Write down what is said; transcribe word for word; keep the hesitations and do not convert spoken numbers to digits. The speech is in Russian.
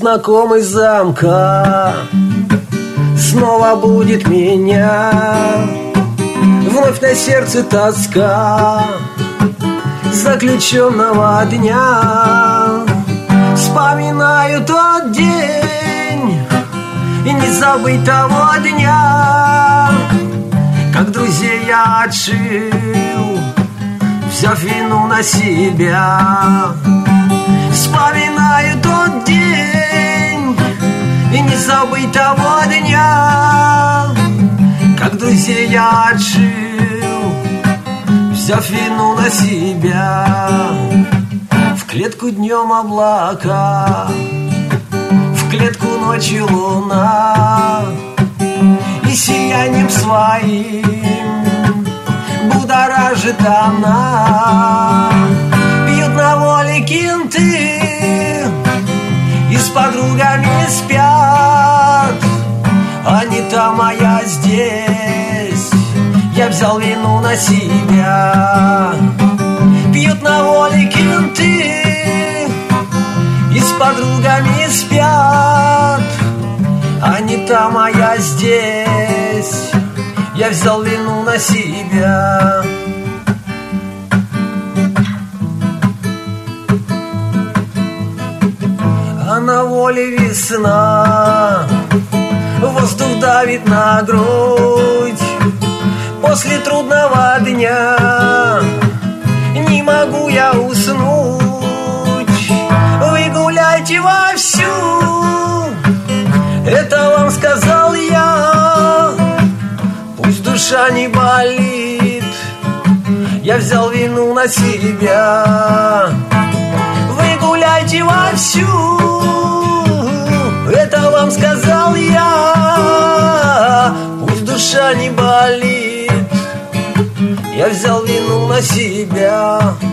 знакомый замка снова будет меня. Вновь на сердце тоска заключенного дня. Вспоминаю тот день и не забыть того дня, как друзей я отшил, взяв вину на себя. Вспоминаю тот день и не забыть того дня, как друзей я отшил, взяв вину на себя. В клетку днем облака, в клетку ночью луна, и сиянием своим будоражит она. Пьют на воле кенты и с подругами спят. Они там, а я здесь, я взял вину на себя. Пьют на воле кенты и с подругами спят. Они там, а я здесь, я взял вину на себя. А на воле весна, воздух давит на грудь. После трудного дня не могу я уснуть. Вы гуляйте вовсю, это вам сказал я. Пусть душа не болит, я взял вину на себя. Вы гуляйте вовсю, это вам сказал я. Пусть душа не болит, я взял вину на себя.